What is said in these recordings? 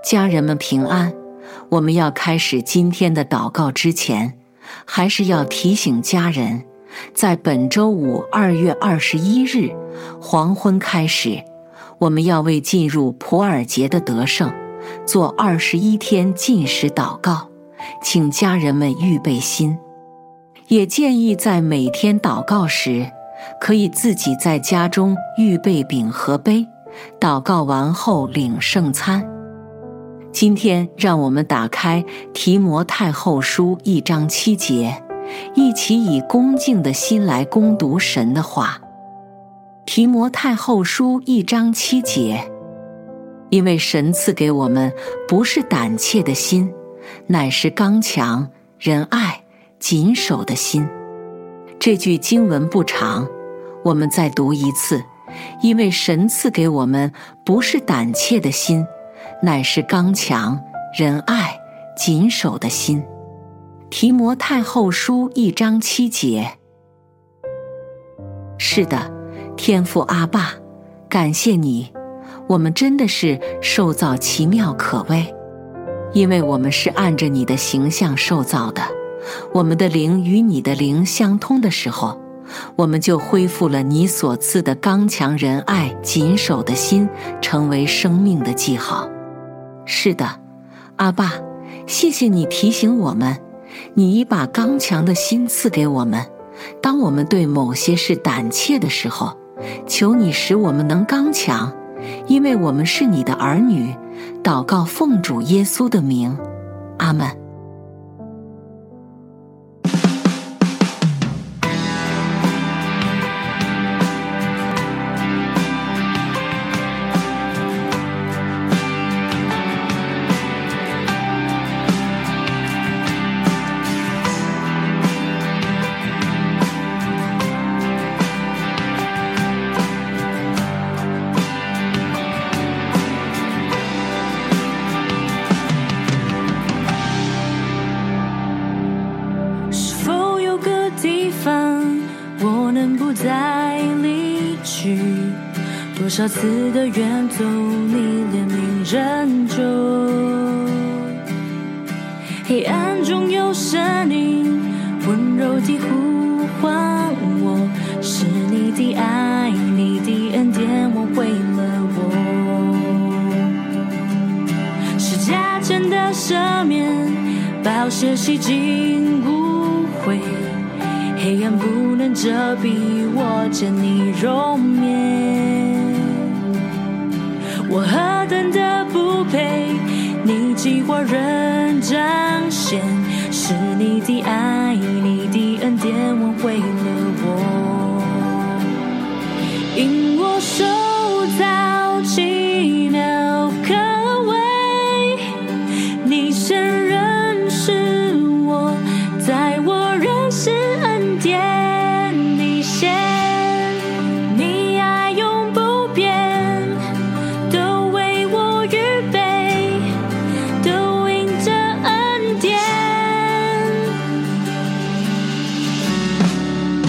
家人们平安。我们要开始今天的祷告之前，还是要提醒家人，在本周五2月21日黄昏开始，我们要为进入普尔节的得胜做21天禁食祷告，请家人们预备心。也建议在每天祷告时，可以自己在家中预备饼和杯，祷告完后领圣餐。今天让我们打开提摩太后书1章7节，一起以恭敬的心来攻读神的话。提摩太后书1章7节，因为神赐给我们不是胆怯的心，乃是刚强、仁爱、谨守的心。这句经文不长，我们再读一次。因为神赐给我们不是胆怯的心，乃是刚强、仁爱、谨守的心。提摩太后书1章7节。是的，天父阿爸，感谢你，我们真的是受造奇妙可畏，因为我们是按着你的形象受造的。我们的灵与你的灵相通的时候，我们就恢复了你所赐的刚强、仁爱、谨守的心，成为生命的记号。是的，阿爸，谢谢你提醒我们，你已把刚强的心赐给我们。当我们对某些事胆怯的时候，求你使我们能刚强，因为我们是你的儿女。祷告奉主耶稣的名，阿们。 再离去，多少次的远走，你怜悯仍旧。黑暗中有声音温柔地呼唤我，是你的爱，你的恩典挽回了我。是加成的赦免，宝血洗净污秽，黑暗不能遮蔽我见你容颜。我何等的不配，你计划仍彰显，是你的爱，你的恩典挽回了我。因我受造奇妙可畏，你先认识我，在我认识恩典底线，你爱永不变，都为我预备，都因着恩典。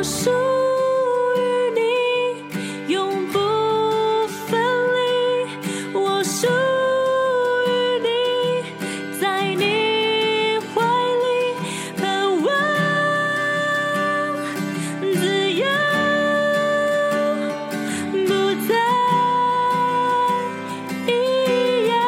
我属于你，永不分离。我属于你，在你怀里盼望自由，不再一样。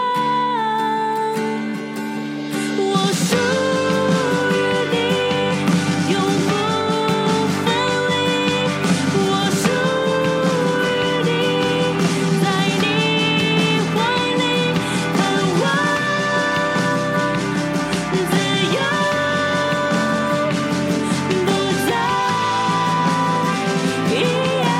我属于你，永不分离。我属于你，在你怀里盼望自由，不再一样。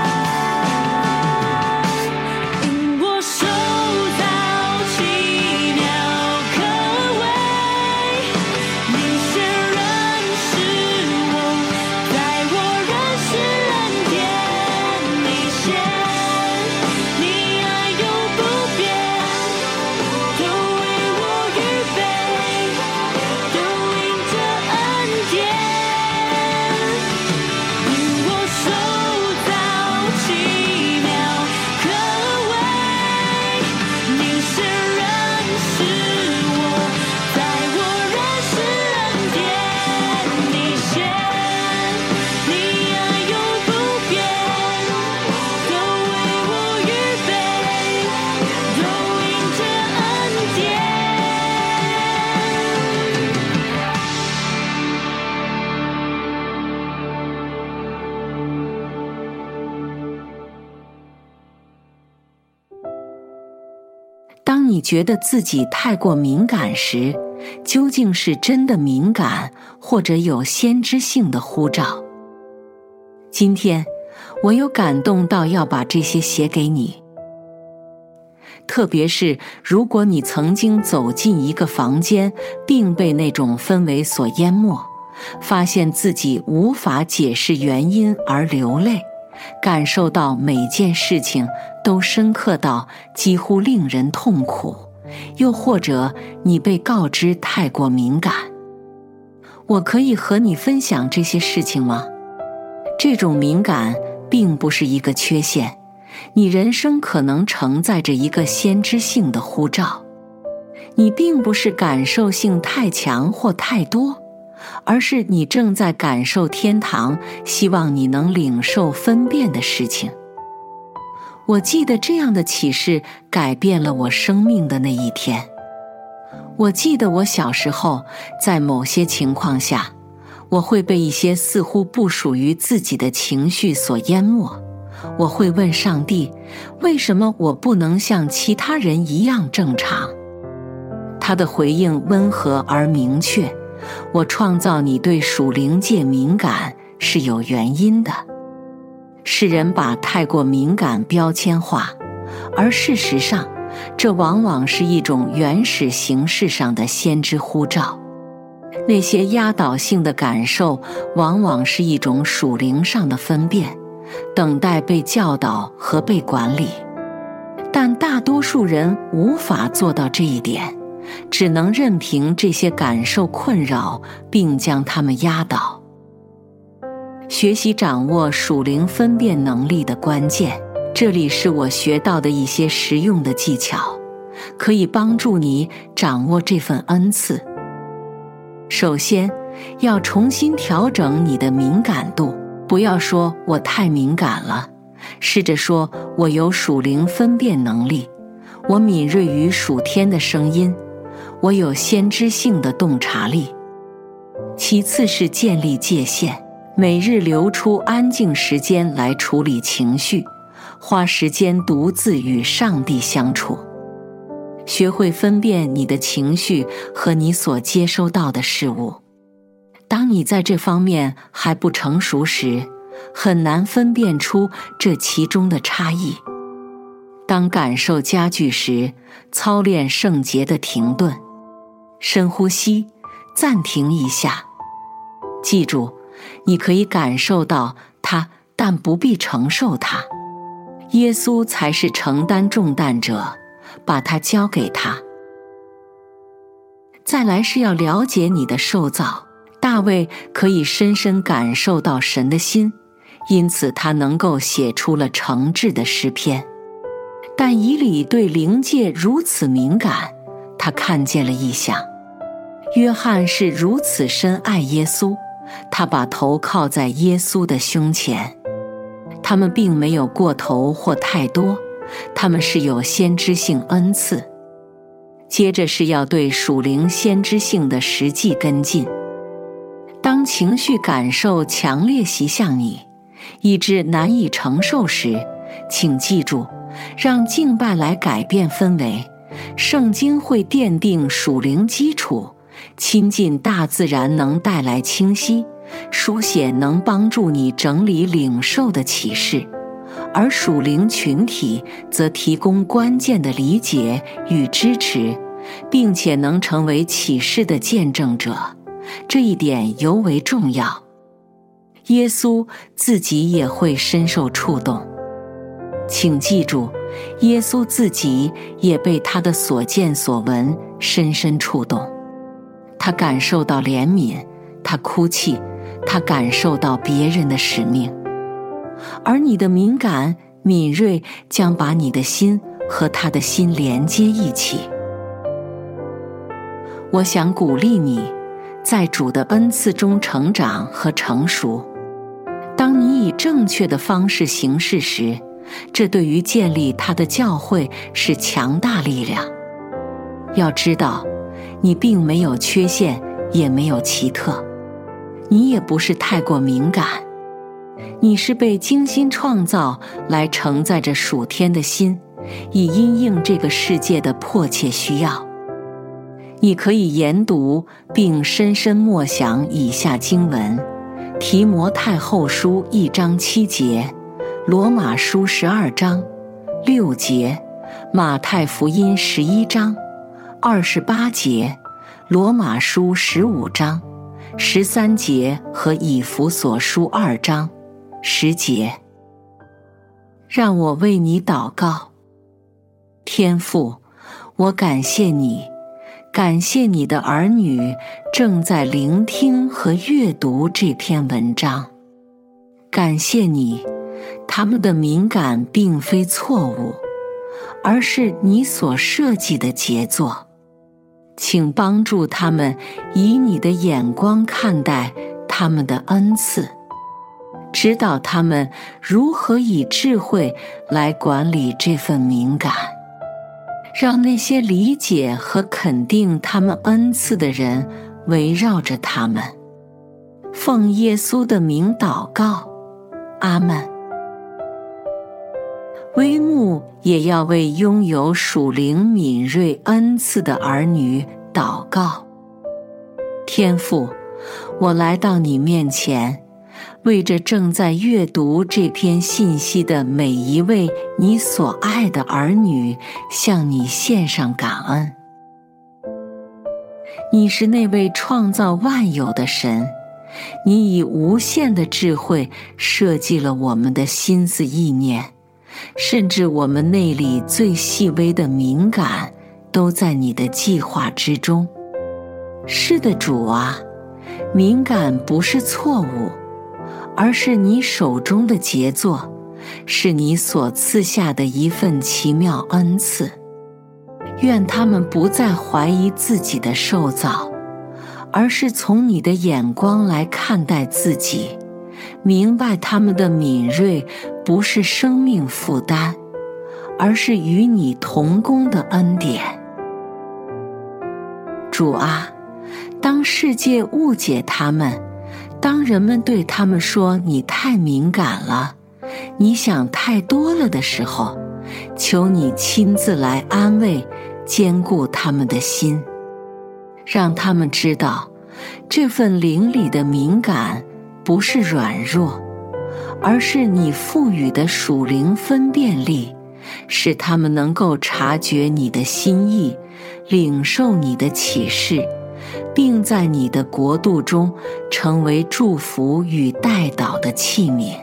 因我受造奇妙可畏，你先认识我，在我认识人间，你先，你爱永不变，都为我预备，都因着恩典。因我受造奇妙可畏，你先认识我，在我认识人间，你先，你爱永不变，都为我预备，都因着恩典。 当你觉得自己太过敏感时，究竟是真的敏感，或者有先知性的呼召？今天，我有感动到要把这些写给你。特别是如果你曾经走进一个房间，并被那种氛围所淹没，发现自己无法解释原因而流泪，感受到每件事情都深刻到几乎令人痛苦，又或者你被告知太过敏感。我可以和你分享这些事情吗？这种敏感并不是一个缺陷，你人生可能承载着一个先知性的呼召。你并不是感受性太强或太多，而是你正在感受天堂希望你能领受分辨的事情。我记得这样的启示改变了我生命的那一天。我记得我小时候，在某些情况下，我会被一些似乎不属于自己的情绪所淹没。我会问上帝，为什么我不能像其他人一样正常？他的回应温和而明确，我创造你对属灵界敏感是有原因的。世人把太过敏感标签化，而事实上，这往往是一种原始形式上的先知呼召。那些压倒性的感受往往是一种属灵上的分辨，等待被教导和被管理。但大多数人无法做到这一点，只能任凭这些感受困扰，并将它们压倒。学习掌握属灵分辨能力的关键，这里是我学到的一些实用的技巧，可以帮助你掌握这份恩赐。首先，要重新调整你的敏感度，不要说我太敏感了，试着说我有属灵分辨能力，我敏锐于属天的声音，我有先知性的洞察力。其次是建立界限，每日留出安静时间来处理情绪，花时间独自与上帝相处。学会分辨你的情绪和你所接收到的事物。当你在这方面还不成熟时，很难分辨出这其中的差异。当感受加剧时，操练圣洁的停顿，深呼吸，暂停一下。记住，你可以感受到它，但不必承受它。耶稣才是承担重担者，把它交给他。再来是要了解你的受造，大大卫可以深深感受到神的心，因此他能够写出了诚挚的诗篇。但以理对灵界如此敏感，他看见了异象。约翰是如此深爱耶稣，他把头靠在耶稣的胸前。他们并没有过头或太多，他们是有先知性恩赐。接着是要对属灵先知性的实际跟进。当情绪感受强烈袭向你，以致难以承受时，请记住，让敬拜来改变氛围。圣经会奠定属灵基础，亲近大自然能带来清晰，书写能帮助你整理领受的启示，而属灵群体则提供关键的理解与支持，并且能成为启示的见证者。这一点尤为重要。耶稣自己也会深受触动。请记住，耶稣自己也被他的所见所闻深深触动。他感受到怜悯，他哭泣，他感受到别人的使命。而你的敏感、敏锐将把你的心和他的心连接一起。我想鼓励你，在主的恩赐中成长和成熟。当你以正确的方式行事时，这对于建立他的教会是强大力量。要知道，你并没有缺陷，也没有奇特，你也不是太过敏感，你是被精心创造来承载着属天的心，以因应这个世界的迫切需要。你可以研读并深深默想以下经文：提摩太后书1章7节，罗马书12章6节，马太福音11章28节，罗马书15章13节和以弗所书2章10节。让我为你祷告。天父，我感谢你，感谢你的儿女正在聆听和阅读这篇文章。感谢你，他们的敏感并非错误，而是你所设计的杰作。请帮助他们以你的眼光看待他们的恩赐，指导他们如何以智慧来管理这份敏感，让那些理解和肯定他们恩赐的人围绕着他们。奉耶稣的名祷告，阿们。微牧也要为拥有属灵敏锐恩赐的儿女祷告。天父，我来到你面前，为着正在阅读这篇信息的每一位你所爱的儿女，向你献上感恩。你是那位创造万有的神，你以无限的智慧设计了我们的心思意念，甚至我们内里最细微的敏感都在你的计划之中。是的，主啊，敏感不是错误，而是你手中的杰作，是你所赐下的一份奇妙恩赐。愿他们不再怀疑自己的受造，而是从你的眼光来看待自己，明白他们的敏锐不是生命负担，而是与你同工的恩典。主啊，当世界误解他们，当人们对他们说你太敏感了，你想太多了的时候，求你亲自来安慰、坚固他们的心，让他们知道，这份灵里的敏感不是软弱，而是你赋予的属灵分辨力，使他们能够察觉你的心意，领受你的启示，并在你的国度中成为祝福与代祷的器皿。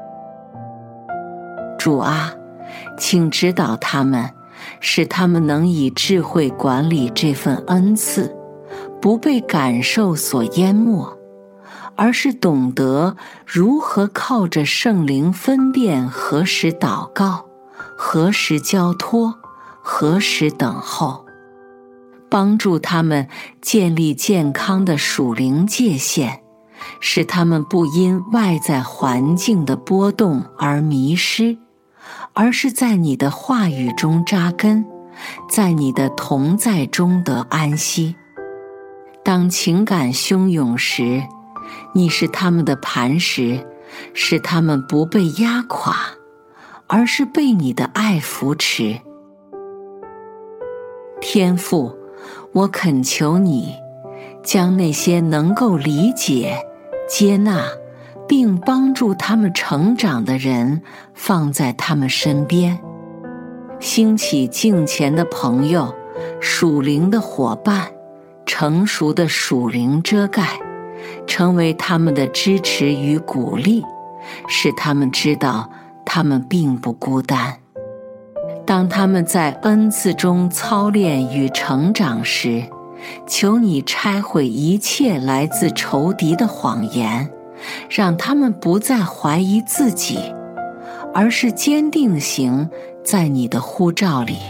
主啊，请指导他们，使他们能以智慧管理这份恩赐，不被感受所淹没， 而是懂得如何靠着圣灵分辨何时祷告，何时交托，何时等候，帮助他们建立健康的属灵界限，使他们不因外在环境的波动而迷失，而是在你的话语中扎根，在你的同在中得安息。当情感汹涌时，你是他们的磐石，使他们不被压垮，而是被你的爱扶持。天父，我恳求你，将那些能够理解、接纳并帮助他们成长的人放在他们身边，兴起敬虔的朋友、属灵的伙伴、成熟的属灵遮盖，成为他们的支持与鼓励，使他们知道他们并不孤单。当他们在恩赐中操练与成长时，求你拆毁一切来自仇敌的谎言，让他们不再怀疑自己，而是坚定行在你的呼召里。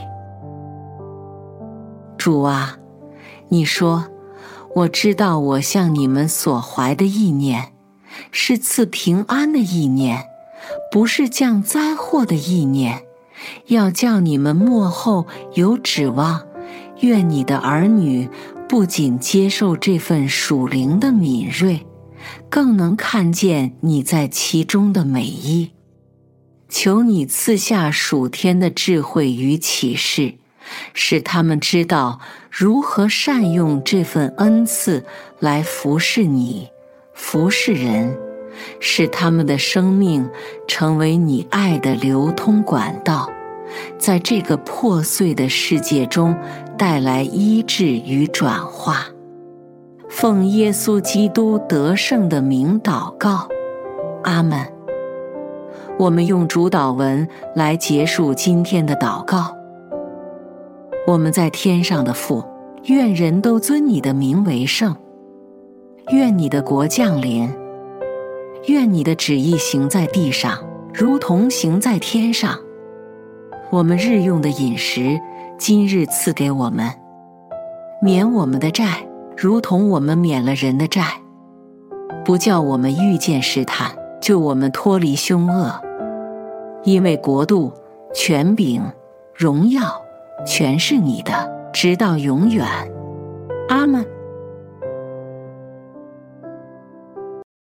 主啊，你说，我知道我向你们所怀的意念，是赐平安的意念，不是降灾祸的意念，要叫你们末后有指望。愿你的儿女不仅接受这份属灵的敏锐，更能看见你在其中的美意。求你赐下属天的智慧与启示，使他们知道如何善用这份恩赐来服侍你，服侍人，使他们的生命成为你爱的流通管道，在这个破碎的世界中带来医治与转化。奉耶稣基督得胜的名祷告，阿们。我们用主祷文来结束今天的祷告。我们在天上的父，愿人都尊你的名为圣。愿你的国降临。愿你的旨意行在地上，如同行在天上。我们日用的饮食，今日赐给我们。免我们的债，如同我们免了人的债。不叫我们遇见试探，救我们脱离凶恶。因为国度、权柄、荣耀，全是你的，直到永远。阿们。